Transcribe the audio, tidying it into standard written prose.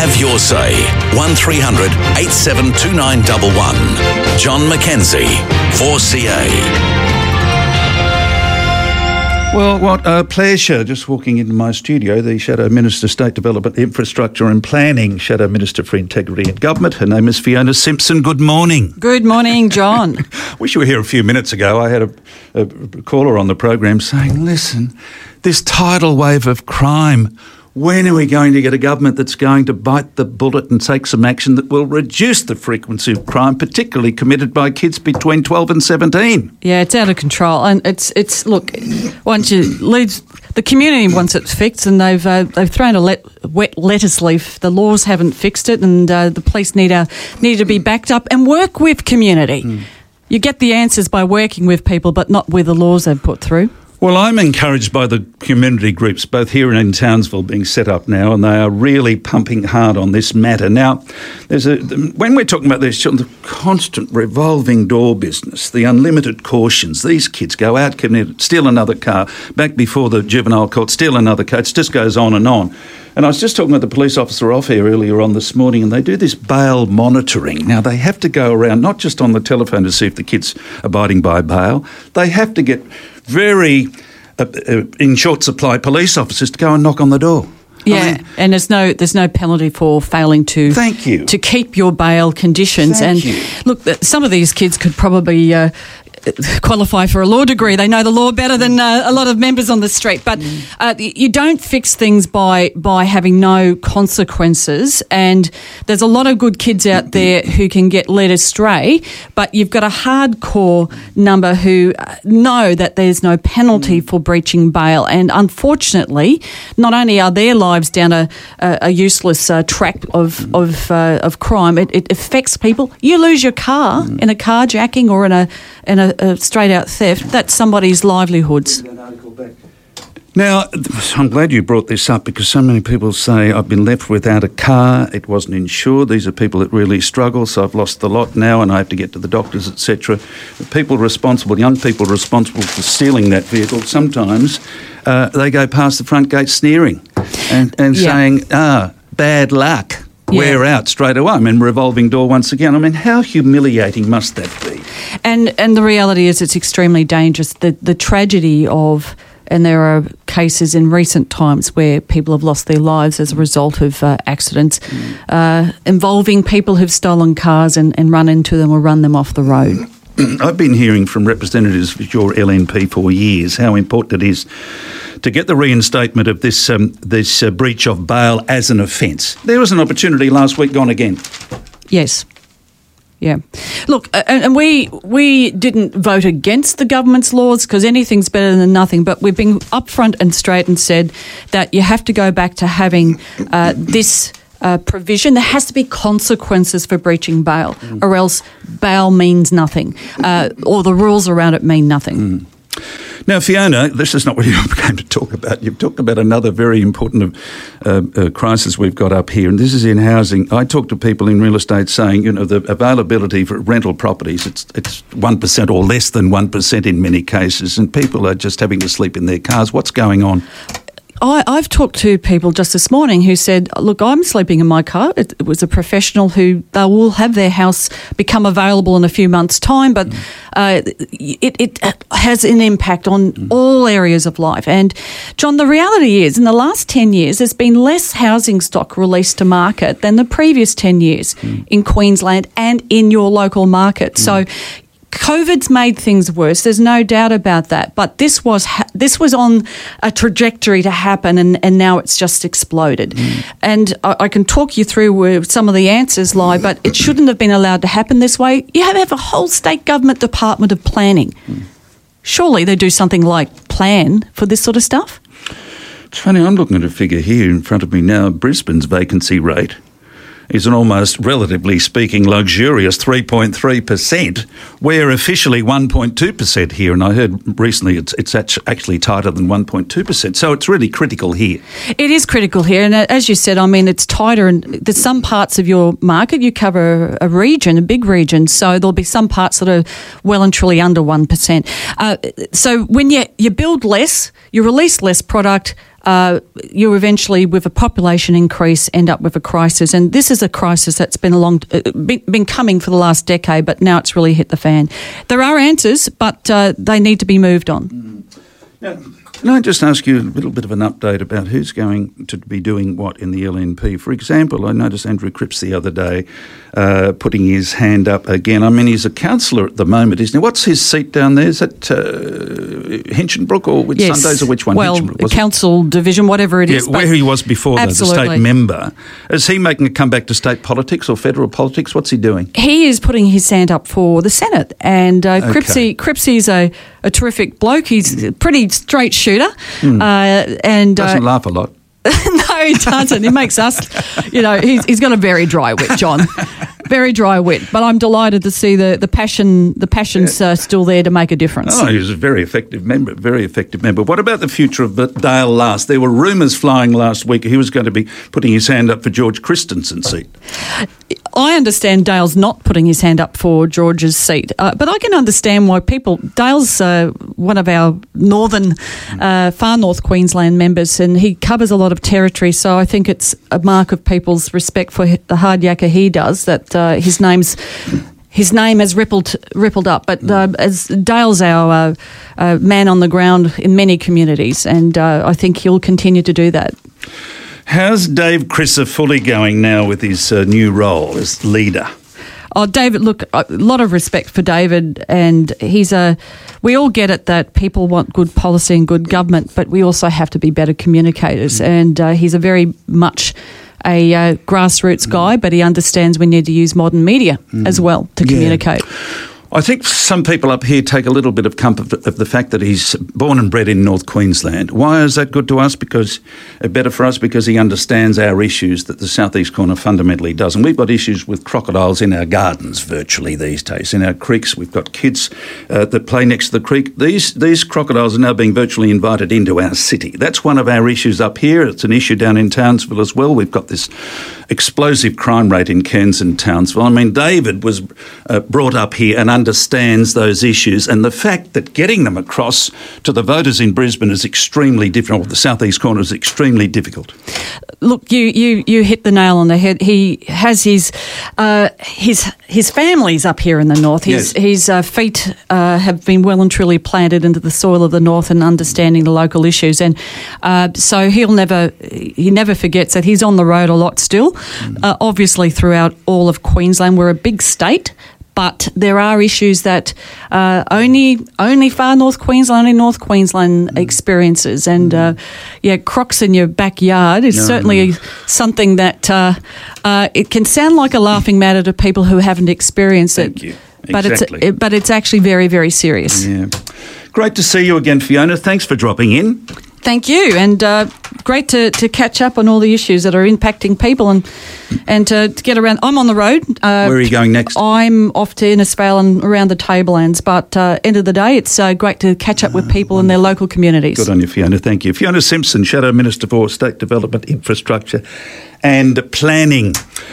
Have your say. 1300 872911. John Mackenzie, 4CA. Well, what a pleasure just walking into my studio, the Shadow Minister, State Development, Infrastructure and Planning, Shadow Minister for Integrity and Government. Her name is Fiona Simpson. Good morning. Good morning, John. Wish you were here a few minutes ago. I had a caller on the program saying, listen, this tidal wave of crime, when are we going to get a government that's going to bite the bullet and take some action that will reduce the frequency of crime, particularly committed by kids between 12 and 17? Yeah, it's out of control. And it's look, once you leave, the community wants it fixed, and they've thrown a wet lettuce leaf. The laws haven't fixed it, and the police need to be backed up and work with community. You get the answers by working with people, but not with the laws they've put through. Well, I'm encouraged by the community groups, both here and in Townsville, being set up now, and they are really pumping hard on this matter. Now, when we're talking about this, the constant revolving door business, the unlimited cautions, these kids go out, steal another car, back before the juvenile court, steal another car, it just goes on and on. And I was just talking with the police officer off here earlier on this morning, and they do this bail monitoring. Now, they have to go around, not just on the telephone to see if the kid's abiding by bail, they have to get very in short supply police officers to go and knock on the door. Yeah, and there's no penalty for failing to keep your bail conditions. Look, some of these kids could probably qualify for a law degree. They know the law better than a lot of members on the street. But you don't fix things by having no consequences. And there's a lot of good kids out there who can get led astray, but you've got a hardcore number who know that there's no penalty for breaching bail. And unfortunately, not only are their lives down a useless track of crime, it affects people. You lose your car in a carjacking or in a straight-out theft. That's somebody's livelihoods. Now, I'm glad you brought this up, because so many people say, I've been left without a car, it wasn't insured. These are people that really struggle, so I've lost the lot now and I have to get to the doctors, etc. People responsible, young people responsible for stealing that vehicle, sometimes they go past the front gate sneering and saying, bad luck. We're out straight away. I mean, revolving door once again. I mean, how humiliating must that be? And the reality is it's extremely dangerous. The tragedy of, and there are cases in recent times where people have lost their lives as a result of accidents involving people who've stolen cars and run into them or run them off the road. I've been hearing from representatives of your LNP for years how important it is to get the reinstatement of this breach of bail as an offence. There was an opportunity last week, gone again. Yes. Yeah. Look, and we didn't vote against the government's laws because anything's better than nothing, but we've been upfront and straight and said that you have to go back to having this provision. There has to be consequences for breaching bail, or else bail means nothing, or the rules around it mean nothing. Now, Fiona, this is not what you came to talk about. You've talked about another very important crisis we've got up here, and this is in housing. I talk to people in real estate saying, the availability for rental properties, it's 1% or less than 1% in many cases, and people are just having to sleep in their cars. What's going on? I've talked to people just this morning who said, look, I'm sleeping in my car. It was a professional who they will have their house become available in a few months' time, but it has an impact on all areas of life. And, John, the reality is in the last 10 years, there's been less housing stock released to market than the previous 10 years in Queensland and in your local market. So COVID's made things worse. There's no doubt about that. But this was on a trajectory to happen, and now it's just exploded. And I can talk you through where some of the answers lie, but it shouldn't have been allowed to happen this way. You have a whole state government Department of Planning. Surely they do something like plan for this sort of stuff. It's funny, I'm looking at a figure here in front of me now. Brisbane's vacancy rate is an almost, relatively speaking, luxurious 3.3%. We're officially 1.2% here, and I heard recently it's actually tighter than 1.2%. So it's really critical here. It is critical here, and as you said, I mean, it's tighter, and there's some parts of your market, you cover a region, a big region, so there'll be some parts that are well and truly under 1%. So when you build less, you release less product, you eventually, with a population increase, end up with a crisis. And this is a crisis that's been coming for the last decade, but now it's really hit the fan. There are answers, but they need to be moved on. Now, can I just ask you a little bit of an update about who's going to be doing what in the LNP? For example, I noticed Andrew Cripps the other day putting his hand up again. I mean, he's a councillor at the moment, isn't he? What's his seat down there? Is that Hinchinbrook or which Yes. Sundays or which one? Well, Hinchinbrook, council division, whatever it is. where he was before, though, the Absolutely. state member. Is he making a comeback to state politics or federal politics? What's he doing? He is putting his hand up for the Senate, and Cripsey's a terrific bloke. He's a pretty straight shooter, and Doesn't laugh a lot. no, he doesn't. He makes us, he's got a very dry wit, John. Very dry wit. But I'm delighted to see the passion's still there to make a difference. Oh, he was a very effective member, What about the future of Dale Last? There were rumours flying last week he was going to be putting his hand up for George Christensen's seat. I understand Dale's not putting his hand up for George's seat, but I can understand why Dale's one of our far north Queensland members, and he covers a lot of territory, so I think it's a mark of people's respect for the hard yakka he does that his name has rippled up. But as Dale's our man on the ground in many communities, and I think he'll continue to do that. How's Dave Crisser fully going now with his new role as leader? Oh, David, look, a lot of respect for David, and we all get it that people want good policy and good government, but we also have to be better communicators, and he's a very much a grassroots guy, but he understands we need to use modern media as well to communicate. I think some people up here take a little bit of comfort of the fact that he's born and bred in North Queensland. Why is that good to us? Better for us because he understands our issues that the southeast corner fundamentally doesn't. We've got issues with crocodiles in our gardens virtually these days. In our creeks, we've got kids that play next to the creek. These crocodiles are now being virtually invited into our city. That's one of our issues up here. It's an issue down in Townsville as well. We've got this explosive crime rate in Cairns and Townsville. I mean, David was brought up here and understands those issues, and the fact that getting them across to the voters in Brisbane is extremely difficult, or the southeast corner is extremely difficult. Look, you hit the nail on the head. He has his family's up here in the north. His feet have been well and truly planted into the soil of the north and understanding the local issues, and so he never forgets that he's on the road a lot still. Obviously, throughout all of Queensland, we're a big state. But there are issues that only far North Queensland, only North Queensland experiences. And, crocs in your backyard is certainly something that it can sound like a laughing matter to people who haven't experienced it. Thank you. But Exactly. but it's actually very, very serious. Yeah. Great to see you again, Fiona. Thanks for dropping in. Thank you, and great to catch up on all the issues that are impacting people and to get around. I'm on the road. Where are you going next? I'm off to Innisfail and around the Tablelands, but end of the day, it's great to catch up with people in their local communities. Good on you, Fiona. Thank you. Fiona Simpson, Shadow Minister for State Development, Infrastructure and Planning.